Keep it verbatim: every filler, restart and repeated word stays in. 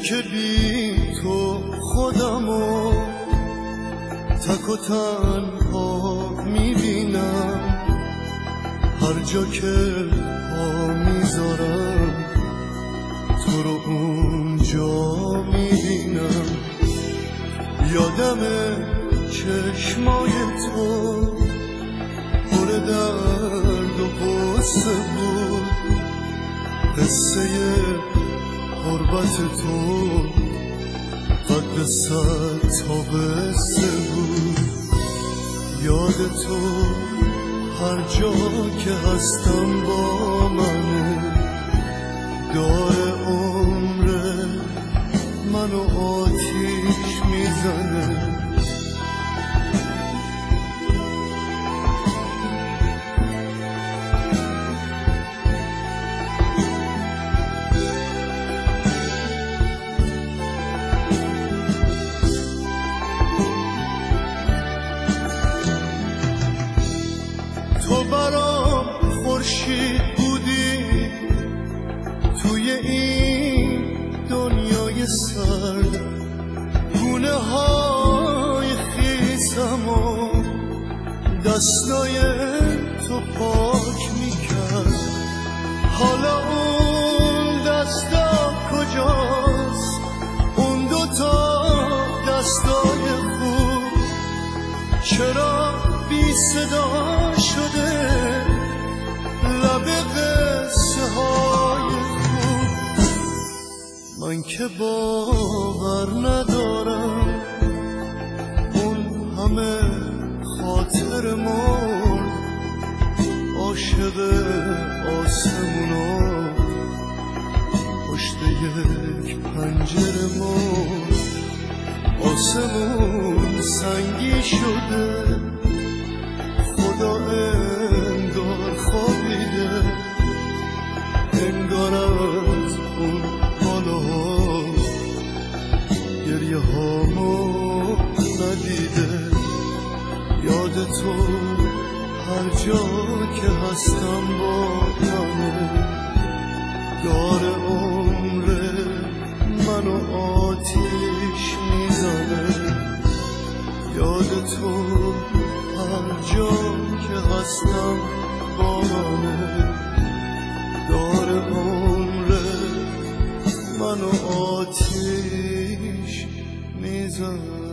که بی تو خودمو تک و تنها میبینم، هر جا که پا میذارم تو رو اونجا میبینم. یادم چشمای تو پر درد و غصه بود، قصه غربت تو قد صد تا قصه بود. یاد تو هر جا که هستم با منه، دار عمر منو آتیش میزنه. تو برام خورشید بودی توی این دنیای سرد، گونه های خیسم و دستای تو پاک میکرد. حالا اون دستا کجاست، اون دوتا دستای خوب چرا بی صدا شده لب قصه های خوب؟ من که باور ندارم اون همه خاطر مرد، عاشق آسمونا پشت یک پنجره مرد. آسمون سنگی شده، خدا انگار خوابیده، انگار از اون بالاها گریه هامو ندیده. یاد تو هر جا که هستم با منه، دار عمر منو آتیش میزنه. یاد تو هر جا که هستم با منه، دار عمر منو آتیش میزنه.